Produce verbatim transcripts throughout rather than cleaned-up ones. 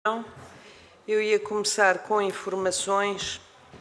Eu ia começar com informações.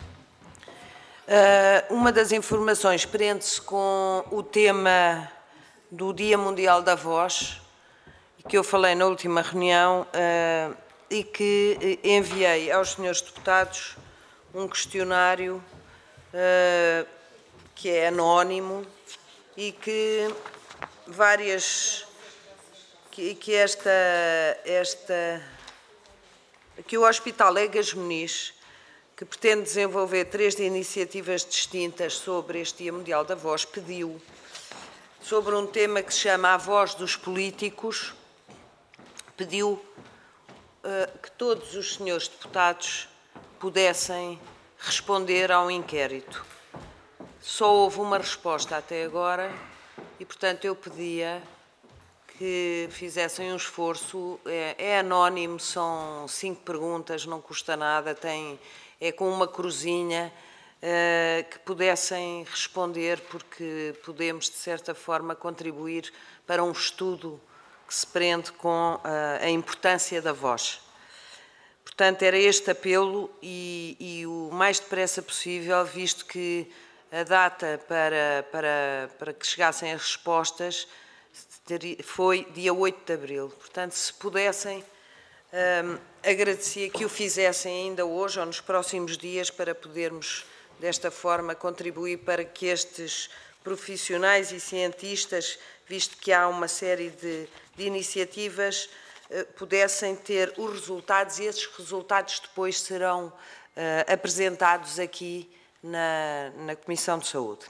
Uh, uma das informações prende-se com o tema do Dia Mundial da Voz, que eu falei na última reunião uh, e que enviei aos senhores deputados um questionário uh, que é anónimo e que várias que, que esta esta que o Hospital Egas Muniz, que pretende desenvolver três iniciativas distintas sobre este Dia Mundial da Voz, pediu sobre um tema que se chama A Voz dos Políticos, pediu uh, que todos os senhores deputados pudessem responder ao inquérito. Só houve uma resposta até agora e, portanto, eu pedia que fizessem um esforço. É, é anónimo, são cinco perguntas, não custa nada, tem, é com uma cruzinha, uh, que pudessem responder, porque podemos, de certa forma, contribuir para um estudo que se prende com uh, a importância da voz. Portanto, era este apelo e, e o mais depressa possível, visto que a data para, para, para que chegassem as respostas foi dia oito de abril. Portanto, se pudessem, um, agradecia que o fizessem ainda hoje ou nos próximos dias para podermos, desta forma, contribuir para que estes profissionais e cientistas, visto que há uma série de, de iniciativas, uh, pudessem ter os resultados e esses resultados depois serão uh, apresentados aqui na, na Comissão de Saúde.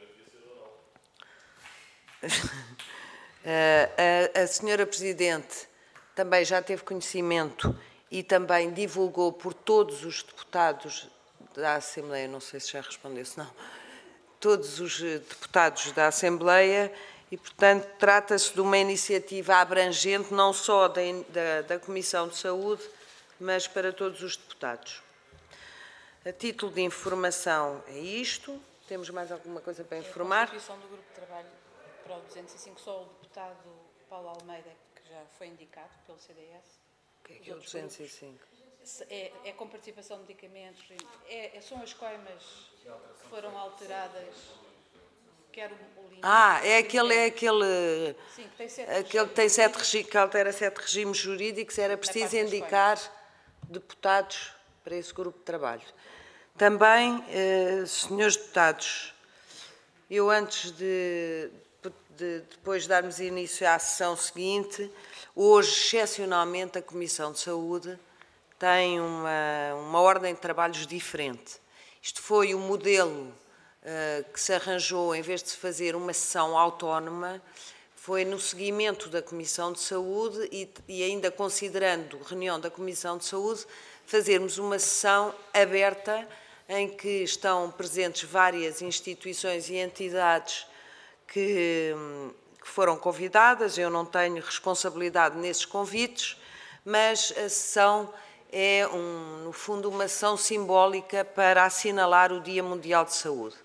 A, a senhora Presidente também já teve conhecimento e também divulgou por todos os deputados da Assembleia, não sei se já respondeu, se não, todos os deputados da Assembleia e, portanto, trata-se de uma iniciativa abrangente, não só da, da, da Comissão de Saúde, mas para todos os deputados. A título de informação é isto. Temos mais alguma coisa para informar? A constituição do Grupo de Trabalho para o duzentos e cinco, só o deputado Paulo Almeida, que já foi indicado pelo C D S. O que é que é o duzentos e cinco? É, é com participação de medicamentos, é, é, são as coimas que foram alteradas. Quero o link. Ah, é aquele, é aquele, Sim, que tem sete aquele que tem sete regimes, que altera sete regimes jurídicos, era preciso indicar deputados para esse grupo de trabalho. Também, eh, senhores deputados, eu antes de, de depois darmos início à sessão seguinte, hoje, excepcionalmente, a Comissão de Saúde tem uma, uma ordem de trabalhos diferente. Isto foi o modelo uh, que se arranjou, em vez de se fazer uma sessão autónoma, foi no seguimento da Comissão de Saúde e, e ainda considerando a reunião da Comissão de Saúde, fazermos uma sessão aberta em que estão presentes várias instituições e entidades que, que foram convidadas. Eu não tenho responsabilidade nesses convites, mas a sessão é, um, no fundo, uma sessão simbólica para assinalar o Dia Mundial de Saúde.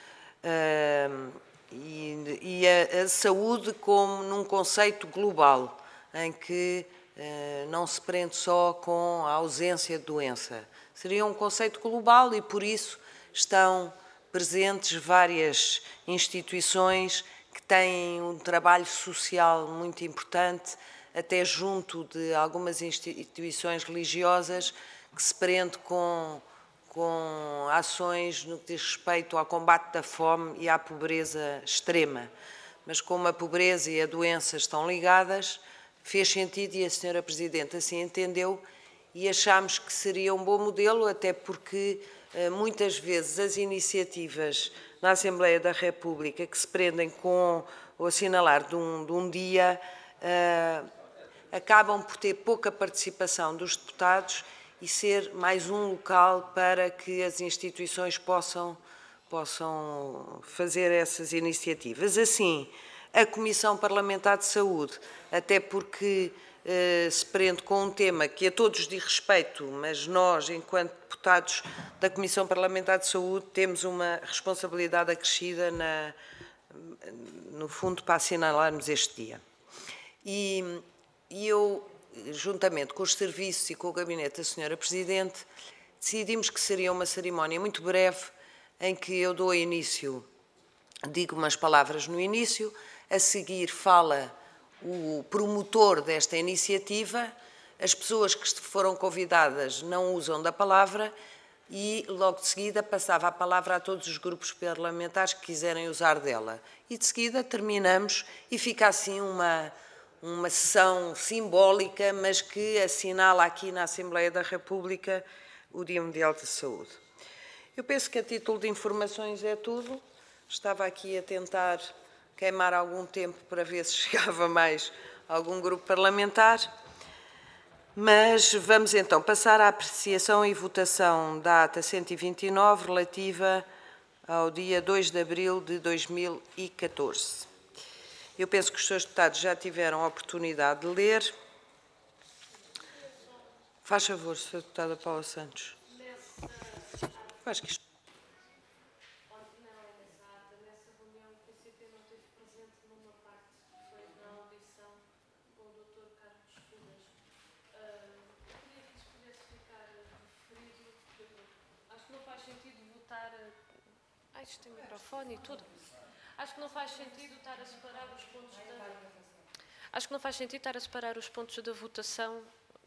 Uh, e e a, a saúde como num conceito global, em que uh, não se prende só com a ausência de doença. Seria um conceito global e, por isso, estão presentes várias instituições que têm um trabalho social muito importante, até junto de algumas instituições religiosas, que se prende com, com ações no que diz respeito ao combate da fome e à pobreza extrema. Mas como a pobreza e a doença estão ligadas, fez sentido e a senhora Presidente assim entendeu e achámos que seria um bom modelo, até porque muitas vezes as iniciativas na Assembleia da República que se prendem com o assinalar de um, de um dia uh, acabam por ter pouca participação dos deputados e ser mais um local para que as instituições possam, possam fazer essas iniciativas. Assim, a Comissão Parlamentar de Saúde, até porque eh, se prende com um tema que a todos diz respeito, mas nós, enquanto deputados da Comissão Parlamentar de Saúde, temos uma responsabilidade acrescida, na, no fundo, para assinalarmos este dia. E, e eu juntamente com os serviços e com o gabinete da senhora Presidente, decidimos que seria uma cerimónia muito breve, em que eu dou início, digo umas palavras no início, a seguir fala o promotor desta iniciativa, as pessoas que foram convidadas não usam da palavra e, logo de seguida, passava a palavra a todos os grupos parlamentares que quiserem usar dela. E, de seguida, terminamos e fica assim uma, uma sessão simbólica, mas que assinala aqui na Assembleia da República o Dia Mundial da Saúde. Eu penso que, a título de informações, é tudo. Estava aqui a tentar queimar algum tempo para ver se chegava mais algum grupo parlamentar. Mas vamos então passar à apreciação e votação da ata cento e vinte e nove, relativa ao dia dois de abril de dois mil e catorze. Eu penso que os senhores deputados já tiveram a oportunidade de ler. Faz favor, senhora deputada Paula Santos. Eu acho que isto... Ah, isto tem microfone e tudo. Acho que não faz sentido estar a separar os pontos da... Acho que não faz sentido estar a separar os pontos da votação,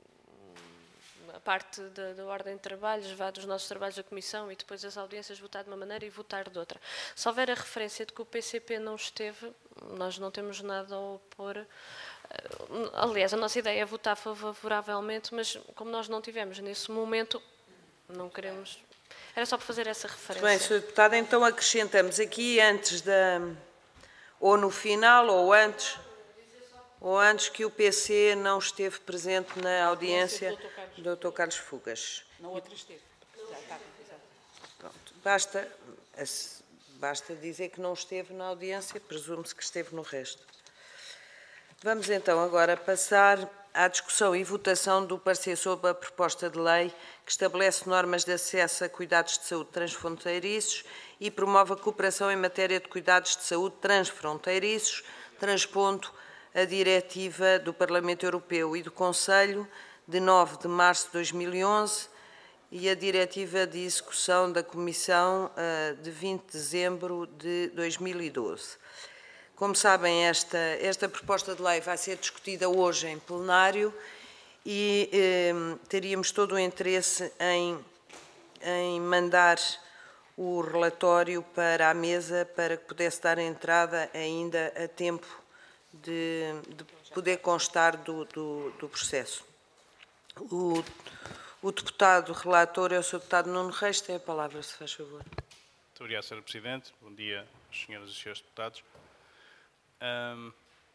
a parte da, da ordem de trabalhos, vá dos nossos trabalhos da Comissão e depois as audiências, votar de uma maneira e votar de outra. Se houver a referência de que o P C P não esteve, nós não temos nada a opor. Aliás, a nossa ideia é votar favoravelmente, mas como nós não tivemos nesse momento, não queremos... Era só para fazer essa referência. Muito bem, senhora Deputada, então acrescentamos aqui antes da... ou no final, ou antes, ou antes que o P C não esteve presente na audiência do doutor Carlos Fugas. Na outra esteve. Já está. Pronto. Basta, basta dizer que não esteve na audiência, presume-se que esteve no resto. Vamos então agora passar à discussão e votação do parecer sobre a proposta de lei que estabelece normas de acesso a cuidados de saúde transfronteiriços e promove a cooperação em matéria de cuidados de saúde transfronteiriços, transpondo a diretiva do Parlamento Europeu e do Conselho de nove de março de dois mil e onze e a diretiva de execução da Comissão de vinte de dezembro de dois mil e doze. Como sabem, esta, esta proposta de lei vai ser discutida hoje em plenário e eh, teríamos todo o interesse em, em mandar o relatório para a mesa para que pudesse dar entrada ainda a tempo de, de poder constar do, do, do processo. O, o deputado relator é o senhor deputado Nuno Reis. Tem a palavra, se faz favor. Muito obrigado, senhora Presidente. Bom dia, senhoras e senhores deputados. Um,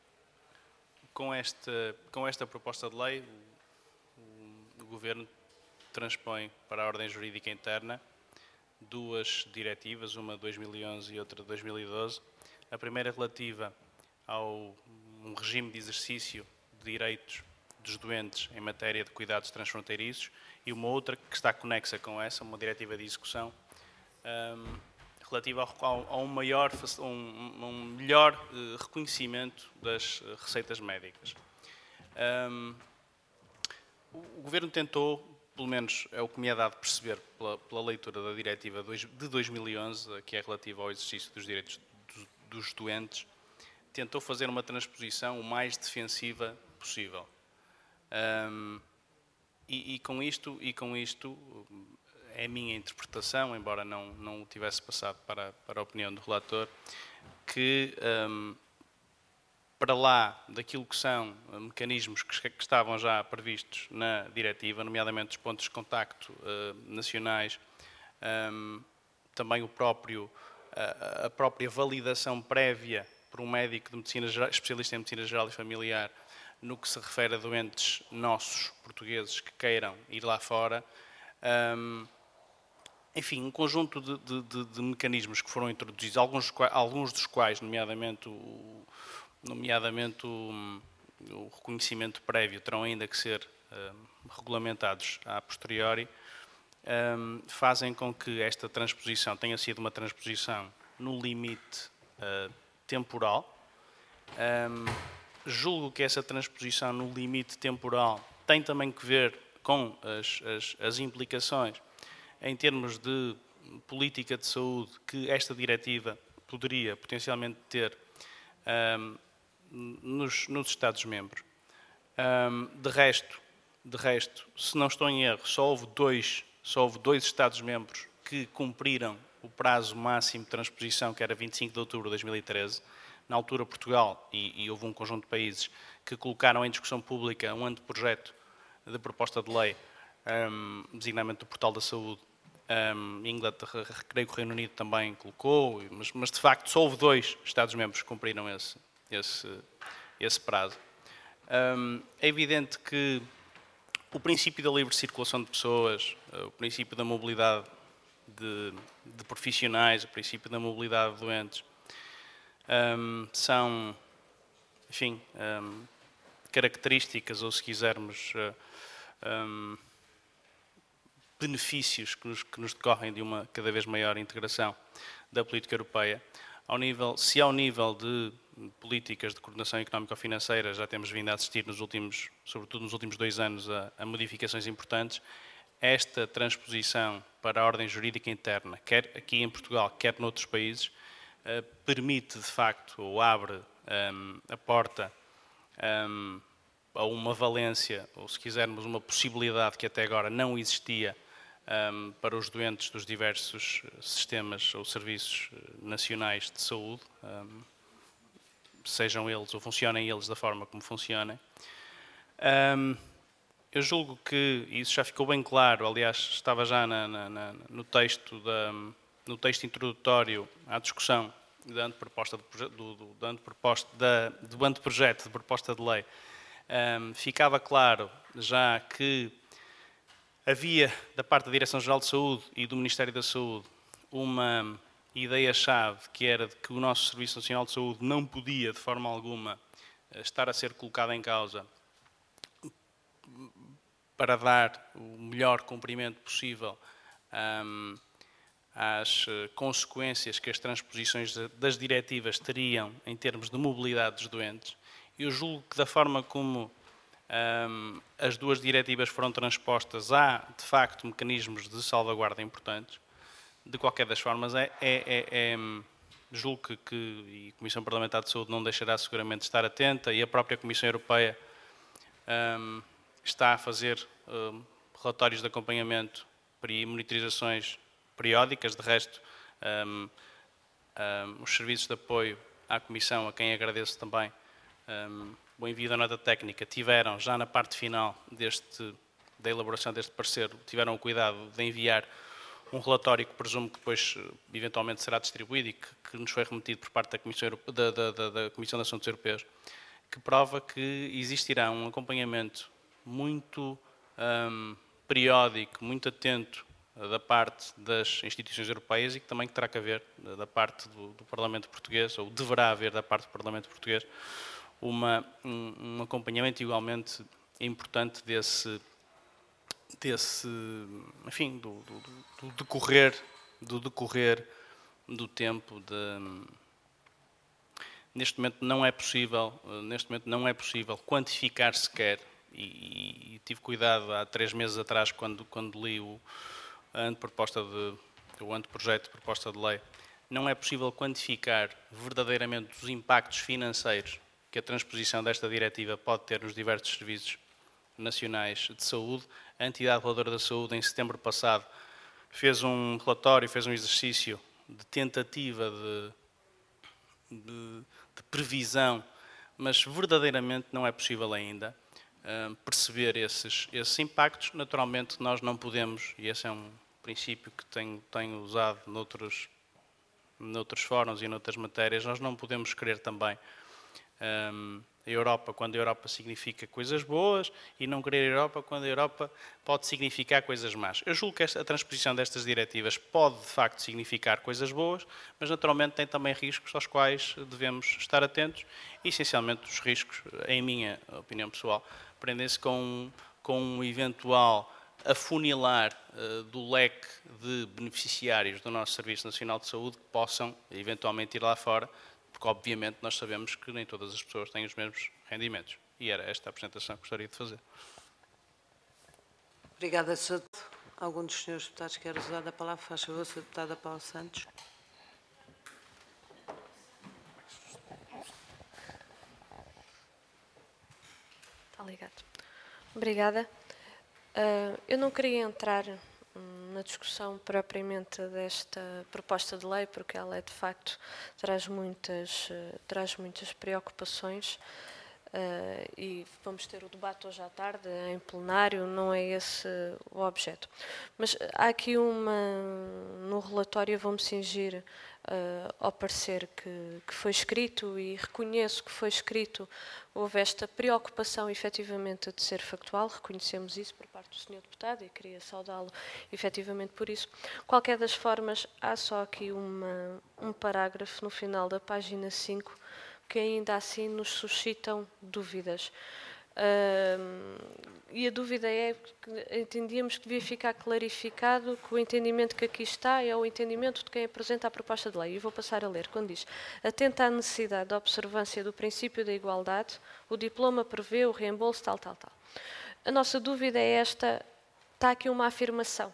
com, esta, com esta proposta de lei, o, o, o Governo transpõe para a ordem jurídica interna duas diretivas, uma de dois mil e onze e outra de dois mil e doze. A primeira relativa ao um regime de exercício de direitos dos doentes em matéria de cuidados transfronteiriços e uma outra que está conexa com essa, uma diretiva de execução, um, relativa ao, a um, maior, um, um melhor uh, reconhecimento das uh, receitas médicas. Um, o, o Governo tentou, pelo menos é o que me é dado perceber pela, pela leitura da diretiva de dois mil e onze, que é relativa ao exercício dos direitos do, dos doentes, tentou fazer uma transposição o mais defensiva possível. Um, e, e, com isto, e com isto é a minha interpretação, embora não, não o tivesse passado para, para a opinião do relator, que um, para lá daquilo que são mecanismos que, que estavam já previstos na diretiva, nomeadamente os pontos de contacto uh, nacionais, um, também o próprio, a, a própria validação prévia por um médico de medicina geral, especialista em medicina geral e familiar, no que se refere a doentes nossos, portugueses, que queiram ir lá fora. Um, enfim, um conjunto de, de, de, de mecanismos que foram introduzidos, alguns, alguns dos quais, nomeadamente, o, nomeadamente o, o reconhecimento prévio, terão ainda que ser um, regulamentados a posteriori, um, fazem com que esta transposição tenha sido uma transposição no limite uh, temporal, um, julgo que essa transposição no limite temporal tem também que ver com as, as, as implicações em termos de política de saúde que esta diretiva poderia potencialmente ter um, nos, nos Estados-membros. Um, de resto, de resto, se não estou em erro, só houve dois, só houve dois Estados-membros que cumpriram o prazo máximo de transposição, que era vinte e cinco de outubro de dois mil e treze. Na altura, Portugal, e, e houve um conjunto de países que colocaram em discussão pública um anteprojeto de proposta de lei, um, designadamente do Portal da Saúde. Um, Inglaterra, creio que o Reino Unido também colocou, mas, mas de facto só houve dois Estados-membros que cumpriram esse, esse, esse prazo. Um, é evidente que o princípio da livre circulação de pessoas, o princípio da mobilidade de, de profissionais, o princípio da mobilidade de doentes, um, são, enfim, um, características, ou se quisermos, um, benefícios que nos, que nos decorrem de uma cada vez maior integração da política europeia. Ao nível, se ao nível de políticas de coordenação económico-financeira já temos vindo a assistir, nos últimos, sobretudo nos últimos dois anos, a, a modificações importantes, esta transposição para a ordem jurídica interna, quer aqui em Portugal, quer noutros países, uh, permite de facto, ou abre um, a porta um, a uma valência, ou se quisermos uma possibilidade que até agora não existia um, para os doentes dos diversos sistemas ou serviços nacionais de saúde, um, sejam eles ou funcionem eles da forma como funcionem. Um, eu julgo que isso já ficou bem claro, aliás, estava já na, na, na, no, texto da, no texto introdutório à discussão da anteproposta de, do, do, da anteproposta, da, do anteprojeto de proposta de lei. Um, ficava claro já que havia, da parte da Direção-Geral de Saúde e do Ministério da Saúde, uma ideia-chave que era de que o nosso Serviço Nacional de Saúde não podia, de forma alguma, estar a ser colocado em causa para dar o melhor cumprimento possível um, às consequências que as transposições das diretivas teriam em termos de mobilidade dos doentes. Eu julgo que da forma como um, as duas diretivas foram transpostas, há, de facto, mecanismos de salvaguarda importantes. De qualquer das formas, é, é, é, é, julgo que, que e a Comissão Parlamentar de Saúde não deixará seguramente de estar atenta, e a própria Comissão Europeia um, está a fazer um, relatórios de acompanhamento e monitorizações periódicas. De resto, um, um, os serviços de apoio à Comissão, a quem agradeço também um, o envio da nota técnica, tiveram, já na parte final deste, da elaboração deste parecer, tiveram o cuidado de enviar um relatório que presumo que depois eventualmente será distribuído e que, que nos foi remetido por parte da Comissão, Europe... da, da, da, da Comissão de Assuntos Europeus, que prova que existirá um acompanhamento muito um, periódico, muito atento da parte das instituições europeias e que também terá que haver da parte do, do Parlamento Português, ou deverá haver da parte do Parlamento Português, uma, um, um acompanhamento igualmente importante desse, desse enfim, do, do, do, decorrer, do decorrer do tempo. De, neste momento não é possível, neste momento não é possível quantificar sequer, e, e, e tive cuidado há três meses atrás, quando, quando li o, a anteproposta de, o anteprojeto de proposta de lei, não é possível quantificar verdadeiramente os impactos financeiros que a transposição desta diretiva pode ter nos diversos serviços nacionais de saúde. A entidade reguladora da saúde, em setembro passado, fez um relatório, fez um exercício de tentativa de, de, de previsão, mas verdadeiramente não é possível ainda uh, perceber esses, esses impactos. Naturalmente, nós não podemos, e esse é um princípio que tenho, tenho usado noutros, noutros fóruns e noutras matérias, nós não podemos querer também um, a Europa quando a Europa significa coisas boas e não querer a Europa quando a Europa pode significar coisas más. Eu julgo que esta, a transposição destas diretivas pode, de facto, significar coisas boas, mas, naturalmente, tem também riscos aos quais devemos estar atentos e, essencialmente, os riscos, em minha opinião pessoal, prendem-se com, com um eventual afunilar uh, do leque de beneficiários do nosso Serviço Nacional de Saúde que possam, eventualmente, ir lá fora porque obviamente nós sabemos que nem todas as pessoas têm os mesmos rendimentos. E era esta a apresentação que gostaria de fazer. Obrigada, senhor Deputado. Algum dos senhores deputados quer usar a palavra? Faz favor, senhor Deputada Paula Santos. Está ligado. Obrigada. Uh, eu não queria entrar hum, na discussão propriamente desta proposta de lei, porque ela é de facto traz muitas, uh, traz muitas preocupações. Uh, e vamos ter o debate hoje à tarde em plenário, não é esse o objeto. Mas há aqui uma, no relatório, vou-me cingir uh, ao parecer que, que foi escrito, e reconheço que foi escrito, houve esta preocupação efetivamente de ser factual, reconhecemos isso por parte do senhor Deputado e queria saudá-lo efetivamente por isso. Qualquer das formas, há só aqui uma, um parágrafo no final da página cinco que ainda assim nos suscitam dúvidas. Uh, e a dúvida é que entendíamos que devia ficar clarificado que o entendimento que aqui está é o entendimento de quem apresenta a proposta de lei. E vou passar a ler, quando diz: atenta à necessidade da observância do princípio da igualdade, o diploma prevê o reembolso, tal, tal, tal. A nossa dúvida é esta: está aqui uma afirmação.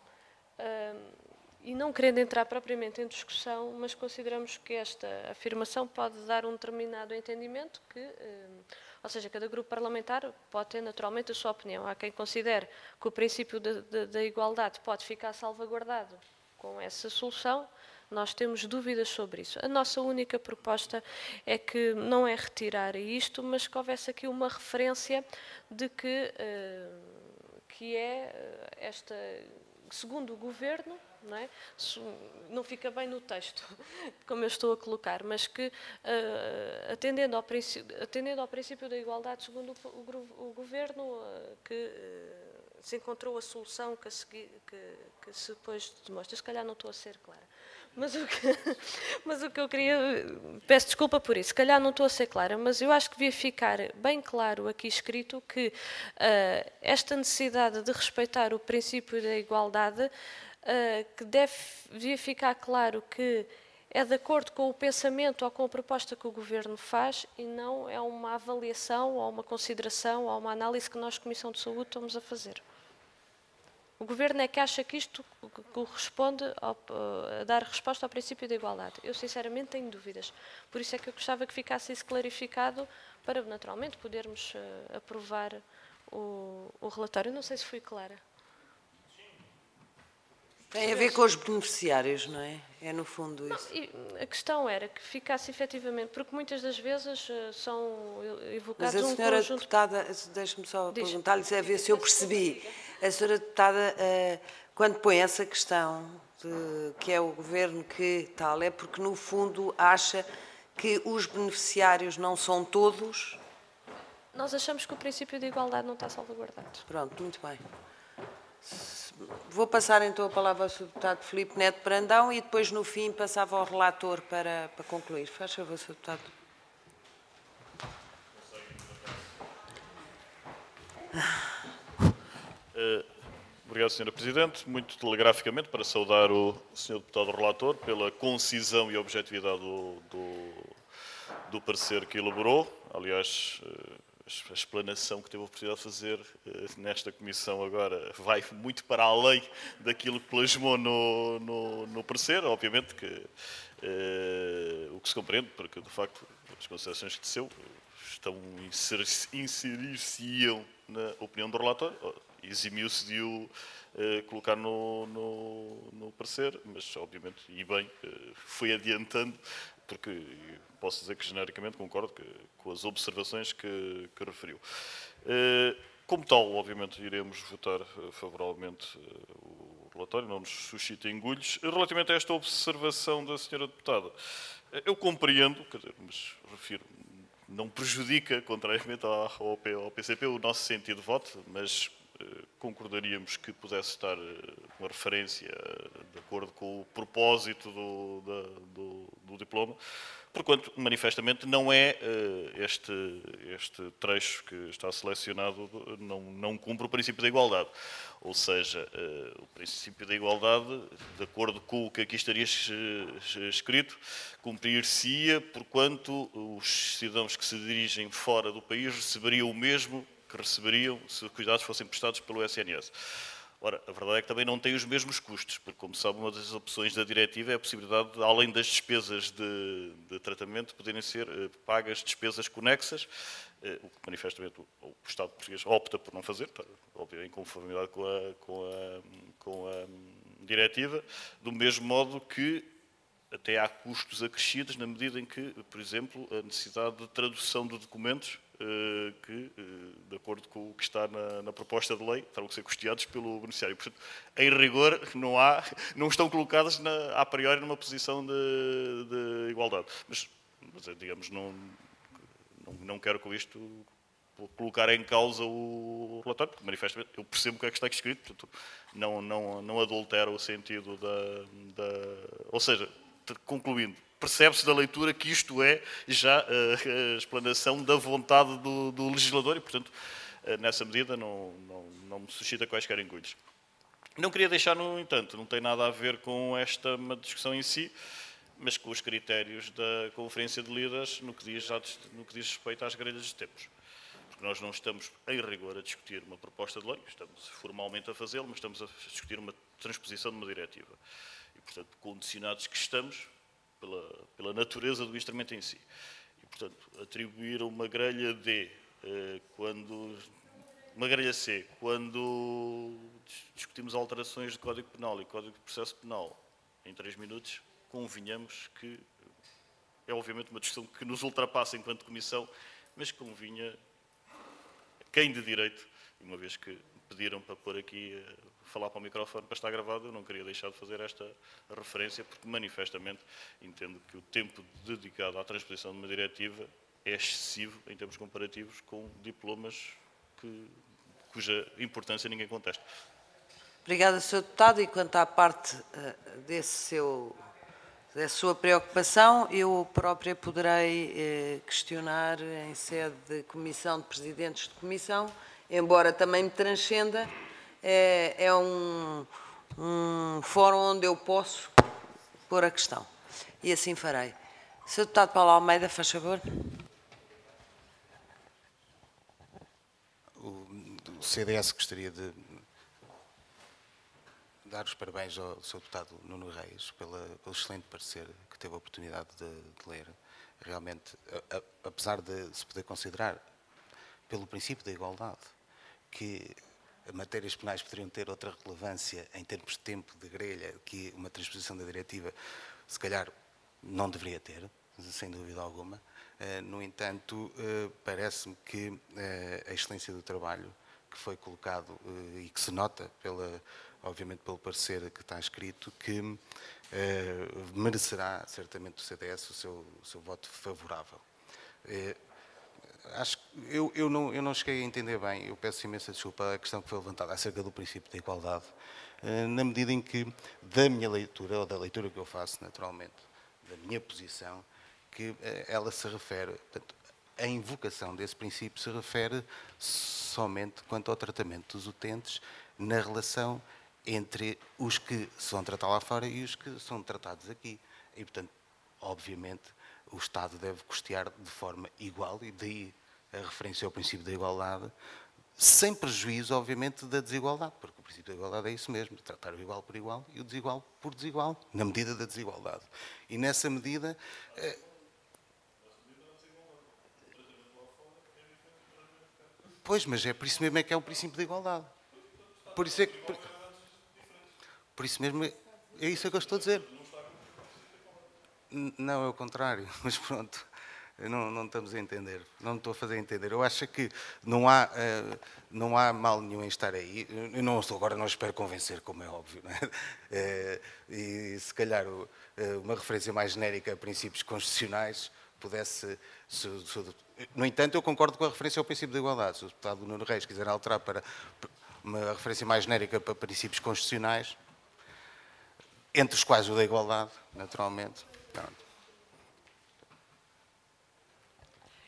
Uh, E não querendo entrar propriamente em discussão, mas consideramos que esta afirmação pode dar um determinado entendimento que, eh, ou seja, cada grupo parlamentar pode ter naturalmente a sua opinião. Há quem considere que o princípio da igualdade pode ficar salvaguardado com essa solução. Nós temos dúvidas sobre isso. A nossa única proposta é que não é retirar isto, mas que houvesse aqui uma referência de que, eh, que é esta, segundo o Governo, Não, é? Não fica bem no texto, como eu estou a colocar, mas que, uh, atendendo, ao atendendo ao princípio da igualdade, segundo o, o, o Governo, uh, que uh, se encontrou a solução que, a seguir, que, que se depois demonstra. Se calhar não estou a ser clara. Mas o, que, mas o que eu queria... Peço desculpa por isso, se calhar não estou a ser clara, mas eu acho que devia ficar bem claro aqui escrito que uh, esta necessidade de respeitar o princípio da igualdade, Uh, que deve, devia ficar claro que é de acordo com o pensamento ou com a proposta que o Governo faz e não é uma avaliação ou uma consideração ou uma análise que nós, Comissão de Saúde, estamos a fazer. O Governo é que acha que isto corresponde ao, a dar resposta ao princípio da igualdade. Eu, sinceramente, tenho dúvidas. Por isso é que eu gostava que ficasse isso clarificado para, naturalmente, podermos uh, aprovar o, o relatório. Não sei se fui clara. Tem a ver com os beneficiários, não é? É no fundo isso. Não, a questão era que ficasse efetivamente, porque muitas das vezes uh, são evocados Mas a um senhora conjunto... deputada, deixe-me só perguntar-lhe, a ver se eu percebi. A senhora deputada, uh, quando põe essa questão de que é o Governo que tal, é porque no fundo acha que os beneficiários não são todos? Nós achamos que o princípio de igualdade não está salvaguardado. Pronto, muito bem. Vou passar então a palavra ao senhor Deputado Filipe Neto Brandão e depois no fim passava ao relator para, para concluir. Faz favor, senhor Deputado. Uh, obrigado, senhora Presidente. Muito telegraficamente, para saudar o senhor Deputado Relator pela concisão e objetividade do, do, do parecer que elaborou. Aliás, uh, a explanação que teve a oportunidade de fazer uh, nesta comissão agora vai muito para além daquilo que plasmou no, no, no parecer. Obviamente que uh, o que se compreende, porque de facto as considerações que teceu estão inserir-se-iam na opinião do relator. Eximiu-se de o uh, colocar no, no, no parecer, mas obviamente, e bem, uh, foi adiantando, porque posso dizer que genericamente concordo que, com as observações que, que referiu. Uh, como tal, obviamente, iremos votar favoravelmente uh, o relatório, não nos suscita engulhos. Relativamente a esta observação da senhora deputada, eu compreendo, quer dizer, mas refiro, não prejudica, contrariamente ao, ao P C P, o nosso sentido de voto, mas uh, concordaríamos que pudesse estar uh, uma referência uh, de acordo com o propósito do, da, do, do diploma, porquanto, manifestamente, não é este, este trecho que está selecionado, não, não cumpre o princípio da igualdade. Ou seja, o princípio da igualdade, de acordo com o que aqui estaria escrito, cumprir-se-ia porquanto os cidadãos que se dirigem fora do país receberiam o mesmo que receberiam se os cuidados fossem prestados pelo S N S. Ora, a verdade é que também não tem os mesmos custos, porque, como sabe, uma das opções da diretiva é a possibilidade, de, além das despesas de, de tratamento, poderem ser eh, pagas despesas conexas, eh, o que manifestamente o, o Estado português opta por não fazer, tá, óbvio, em conformidade com a, com, a, com a diretiva, do mesmo modo que até há custos acrescidos na medida em que, por exemplo, a necessidade de tradução de documentos que, de acordo com o que está na, na proposta de lei, terão que ser custeados pelo beneficiário. Portanto, em rigor, não, há, não estão colocadas na, a priori numa posição de, de igualdade. Mas, mas, digamos, não, não, não quero com isto colocar em causa o relatório, porque manifestamente eu percebo o que é que está aqui escrito, portanto, não, não, não adultera o sentido da, da... Ou seja, concluindo, percebe-se da leitura que isto é já a explanação da vontade do, do legislador e, portanto, nessa medida não, não, não me suscita quaisquer engulhos. Não queria deixar, no entanto, não tem nada a ver com esta discussão em si, mas com os critérios da Conferência de Líderes no que diz, no que diz respeito às grelhas de tempos. Porque nós não estamos, em rigor, a discutir uma proposta de lei, estamos formalmente a fazê-lo, mas estamos a discutir uma transposição de uma diretiva. E, portanto, condicionados que estamos pela, pela natureza do instrumento em si. E, portanto, atribuir uma grelha D, eh, quando... Uma grelha C, quando discutimos alterações de Código Penal e Código de Processo Penal em três minutos, convenhamos que é obviamente uma discussão que nos ultrapassa enquanto Comissão, mas convinha quem de direito, uma vez que pediram para pôr aqui, falar para o microfone para estar gravado, eu não queria deixar de fazer esta referência, porque manifestamente entendo que o tempo dedicado à transposição de uma diretiva é excessivo em termos comparativos com diplomas que, cuja importância ninguém contesta. Obrigada, senhor Deputado. E quanto à parte uh, desse seu, da sua preocupação, eu própria poderei eh, questionar em sede de comissão, de presidentes de comissão, embora também me transcenda, é, é um, um fórum onde eu posso pôr a questão. E assim farei. senhor Deputado Paulo Almeida, faz favor. O C D S gostaria de dar os parabéns ao senhor Deputado Nuno Reis pela, pelo excelente parecer que teve a oportunidade de, de ler. Realmente, a, a, apesar de se poder considerar, pelo princípio da igualdade, que matérias penais poderiam ter outra relevância em termos de tempo de grelha que uma transposição da diretiva, se calhar, não deveria ter, sem dúvida alguma. No entanto, parece-me que a excelência do trabalho que foi colocado e que se nota, pela, obviamente, pelo parecer que está escrito, que merecerá, certamente, o C D S o seu, o seu voto favorável. Acho que eu, eu, não, eu não cheguei a entender bem, eu peço imensa desculpa, a questão que foi levantada acerca do princípio da igualdade, na medida em que, da minha leitura, ou da leitura que eu faço, naturalmente, da minha posição, que ela se refere, portanto, a invocação desse princípio se refere somente quanto ao tratamento dos utentes na relação entre os que se vão tratar lá fora e os que são tratados aqui. E, portanto, obviamente, o Estado deve custear de forma igual, e daí a referência ao princípio da igualdade, sem prejuízo, obviamente, da desigualdade, porque o princípio da igualdade é isso mesmo, tratar o igual por igual e o desigual por desigual, na medida da desigualdade. E nessa medida... Pois, mas é por isso mesmo é que é o princípio da igualdade. Por isso é que... Por, por isso mesmo é, é isso que eu estou a dizer. Não, é o contrário, mas pronto, não, não estamos a entender, não me estou a fazer entender. Eu acho que não há, uh, não há mal nenhum em estar aí. Eu não estou, agora não espero convencer, como é óbvio, não é? Uh, e se calhar uh, uma referência mais genérica a princípios constitucionais pudesse... Se, se, no entanto, eu concordo com a referência ao princípio da igualdade. Se o deputado Nuno Reis quiser alterar para uma referência mais genérica para princípios constitucionais, entre os quais o da igualdade, naturalmente. Pronto.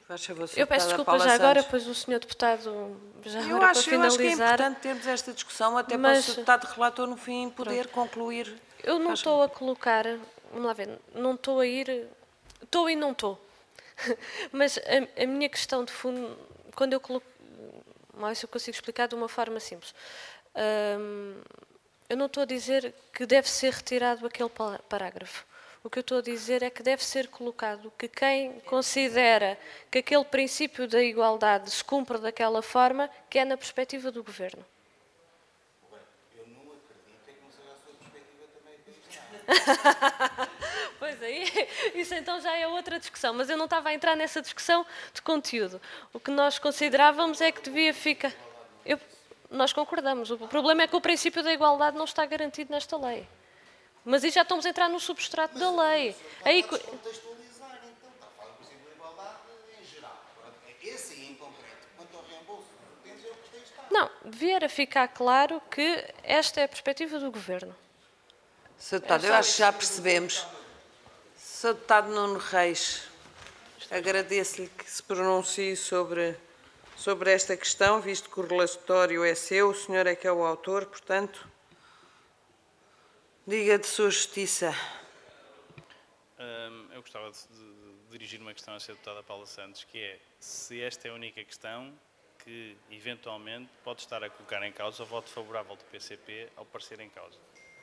Faz favor, senhora Eu peço deputada desculpa Paula já agora, Santos. pois o senhor deputado, já Eu agora acho, para eu acho que é finalizar. importante termos esta discussão, até Mas- para o senhor deputado relator, no fim, poder concluir. Eu não Faz estou a colocar, vamos lá ver, não estou a ir, estou e não estou. Mas a, a minha questão de fundo, quando eu coloco, não sei se eu consigo explicar de uma forma simples. Hum, eu não estou a dizer que deve ser retirado aquele pa- parágrafo. O que eu estou a dizer é que deve ser colocado que quem considera que aquele princípio da igualdade se cumpre daquela forma, que é na perspectiva do governo. Eu não acredito que não seja a sua perspectiva também. Pois aí, isso então já é outra discussão, mas eu não estava a entrar nessa discussão de conteúdo. O que nós considerávamos é que devia ficar... Eu, nós concordamos, o problema é que o princípio da igualdade não está garantido nesta lei. Mas aí já estamos a entrar no substrato da lei. Aí, Contextualizar, então, está a falar do princípio da igualdade em geral. Esse aí em concreto, quanto ao reembolso, depende do que está. não, devia era ficar claro que esta é a perspectiva do governo. senhor Deputado, eu acho que já percebemos. senhor Deputado Nuno Reis, agradeço-lhe que se pronuncie sobre, sobre esta questão, visto que o relatório é seu, o senhor é que é o autor, portanto, diga de sua justiça. Hum, eu gostava de, de, de dirigir uma questão à senhora deputada Paula Santos, que é se esta é a única questão que, eventualmente, pode estar a colocar em causa o voto favorável do P C P ao parecer em causa.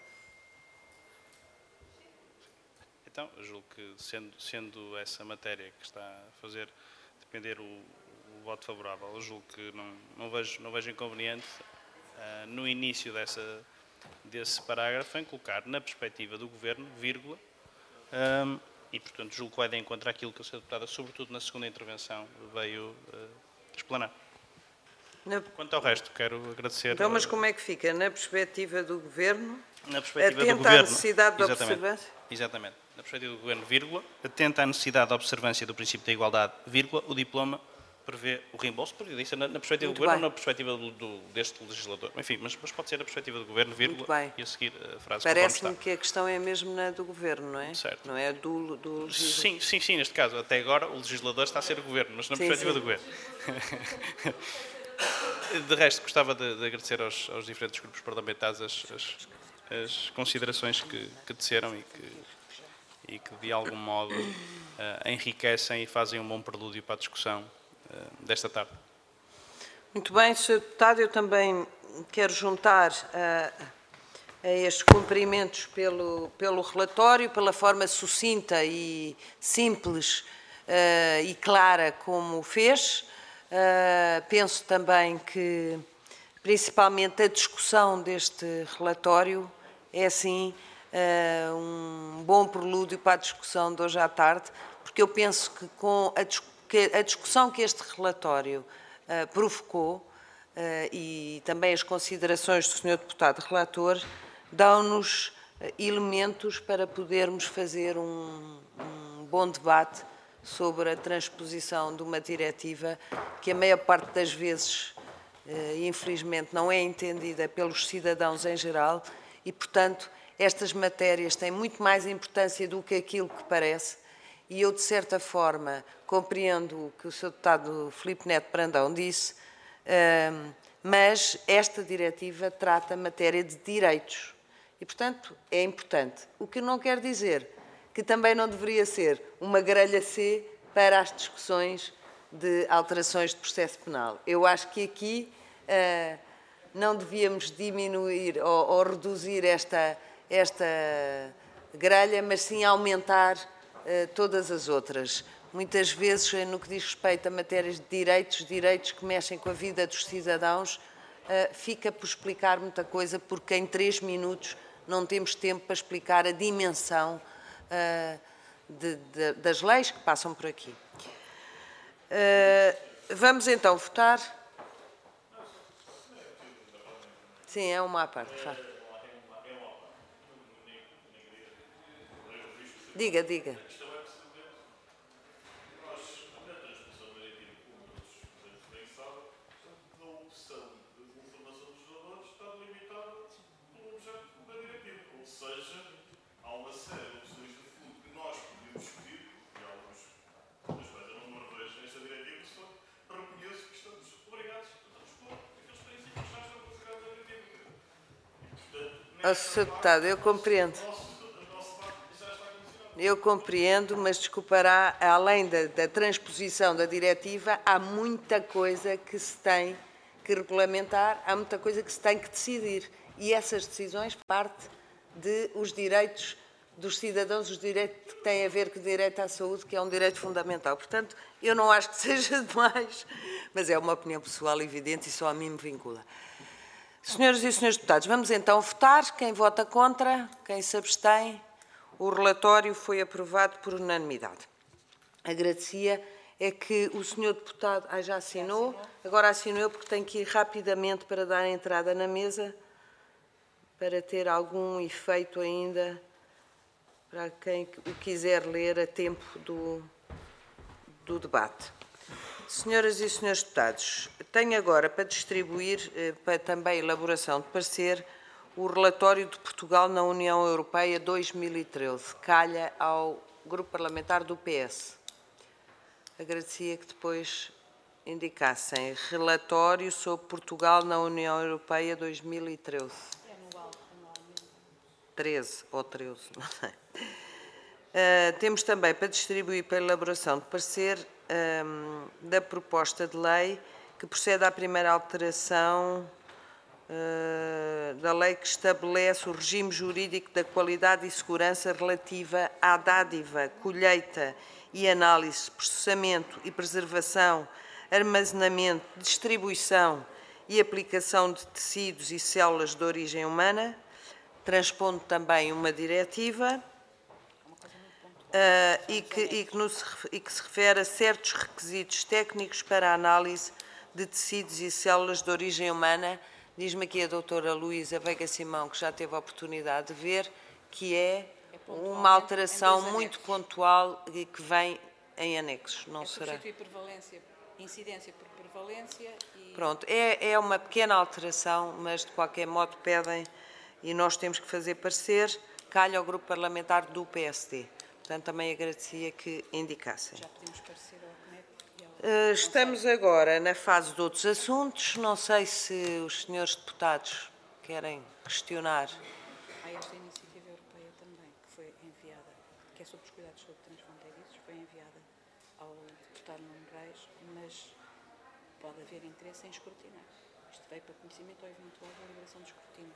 Então, eu julgo que, sendo, sendo essa matéria que está a fazer depender o, o voto favorável, eu julgo que não, não, vejo, não vejo inconveniente, uh, no início dessa, desse parágrafo, em colocar na perspectiva do Governo, vírgula, um, e, portanto, julgo que vai de encontro àquilo que a senhora deputada, sobretudo na segunda intervenção, veio uh, explanar. Na... Quanto ao resto, quero agradecer... Então, mas como é que fica? Na perspectiva do Governo, na perspectiva do atenta Governo, à necessidade de exatamente, observância? Exatamente. Na perspectiva do Governo, vírgula, atenta à necessidade de observância do princípio da igualdade, vírgula, o diploma prevê o reembolso, porque disse na, na perspectiva Muito do Governo bem. ou na perspectiva do, do, deste legislador. Enfim, mas, mas pode ser a perspectiva do Governo, vírgula, bem. e a seguir a frase Parece-me conforme que a questão é mesmo na do Governo, não é? Certo. Não é do, do está. legislador. Sim, sim, sim, neste caso, até agora o legislador está a ser o Governo, mas na Sim, perspectiva sim. do Governo. De resto, gostava de, de agradecer aos, aos diferentes grupos parlamentares as, as, as considerações que, que disseram e que, e que de algum modo uh, enriquecem e fazem um bom prelúdio para a discussão uh, desta tarde. Muito bem, senhor Deputado, eu também quero juntar a, a estes cumprimentos pelo, pelo relatório, pela forma sucinta e simples uh, e clara como o fez. Uh, penso também que, principalmente, a discussão deste relatório é, assim, uh, um bom prelúdio para a discussão de hoje à tarde, porque eu penso que, com a, que a discussão que este relatório uh, provocou uh, e também as considerações do senhor Deputado Relator dão-nos uh, elementos para podermos fazer um, um bom debate sobre a transposição de uma diretiva que a maior parte das vezes, infelizmente, não é entendida pelos cidadãos em geral e, portanto, estas matérias têm muito mais importância do que aquilo que parece e eu, de certa forma, compreendo o que o senhor Deputado Filipe Neto Brandão disse, mas esta diretiva trata matéria de direitos e, portanto, é importante. O que não quer dizer que também não deveria ser uma grelha C para as discussões de alterações de processo penal. Eu acho que aqui uh, não devíamos diminuir ou, ou reduzir esta, esta grelha, mas sim aumentar uh, todas as outras. Muitas vezes, no que diz respeito a matérias de direitos, direitos que mexem com a vida dos cidadãos, uh, fica por explicar muita coisa, porque em três minutos não temos tempo para explicar a dimensão Uh, de, de, das leis que passam por aqui. Uh, vamos então votar. Sim, é uma à parte. Diga, diga. Oh, senhor Deputado, eu compreendo. Eu compreendo, mas desculpará, além da, da transposição da diretiva, há muita coisa que se tem que regulamentar, há muita coisa que se tem que decidir. E essas decisões partem de os direitos dos cidadãos, os direitos que têm a ver com o direito à saúde, que é um direito fundamental. Portanto, eu não acho que seja demais, mas é uma opinião pessoal evidente e só a mim me vincula. Senhoras e senhores deputados, vamos então votar. Quem vota contra, quem se abstém, o relatório foi aprovado por unanimidade. Agradecia é que o senhor deputado ah, já assinou, agora assinou eu porque tem que ir rapidamente para dar a entrada na mesa, para ter algum efeito ainda, para quem o quiser ler a tempo do, do debate. Senhoras e senhores deputados, tenho agora para distribuir, eh, para também elaboração de parecer, o relatório de Portugal na União Europeia dois mil e treze. Calha ao Grupo Parlamentar do P S. Agradecia que depois indicassem relatório sobre Portugal na União Europeia dois mil e treze. É anual, anualmente. treze ou treze, não sei. Uh, temos também para distribuir para elaboração de parecer um, da proposta de lei que procede à primeira alteração uh, da lei que estabelece o regime jurídico da qualidade e segurança relativa à dádiva, colheita e análise, processamento e preservação, armazenamento, distribuição e aplicação de tecidos e células de origem humana, transpondo também uma diretiva uh, e, que, e, que nos, e que se refere a certos requisitos técnicos para a análise de tecidos e células de origem humana. Diz-me aqui a doutora Luísa Veiga Simão, que já teve a oportunidade de ver, que é uma alteração muito pontual e que vem em anexos, não é será? Substituir prevalência, incidência por prevalência e... Pronto, é, é uma pequena alteração, mas de qualquer modo pedem e nós temos que fazer parecer, calha ao grupo parlamentar do P S D. Portanto, também agradecia que indicassem. Já pedimos parecer ao C N E P e ao... Uh, estamos agora na fase de outros assuntos. Não sei se os senhores deputados querem questionar. Há esta iniciativa europeia também, que foi enviada, que é sobre os cuidados de saúde transfronteiriços, foi enviada ao deputado Nuno Reis, mas pode haver interesse em escrutinar. Isto veio para conhecimento ou eventual deliberação de escrutínio.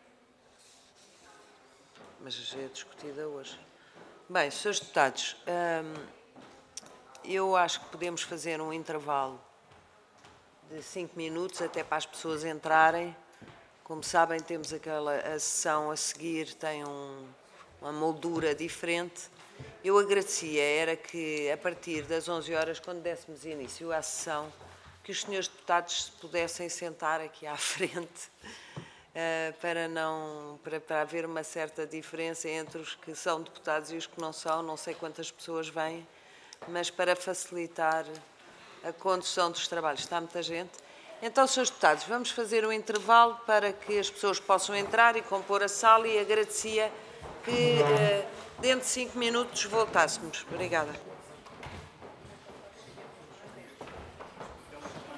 Mas já é discutida hoje. Bem, senhores deputados, hum, eu acho que podemos fazer um intervalo de cinco minutos até para as pessoas entrarem. Como sabem, temos aquela a sessão a seguir, tem um, uma moldura diferente. Eu agradecia, era que a partir das onze horas, quando dessemos início à sessão, que os senhores deputados se pudessem sentar aqui à frente, uh, para, não, para, para haver uma certa diferença entre os que são deputados e os que não são. Não sei quantas pessoas vêm, mas para facilitar a condução dos trabalhos. Está muita gente? Então, senhores deputados, vamos fazer um intervalo para que as pessoas possam entrar e compor a sala e agradecia que, uh, dentro de cinco minutos, voltássemos. Obrigada.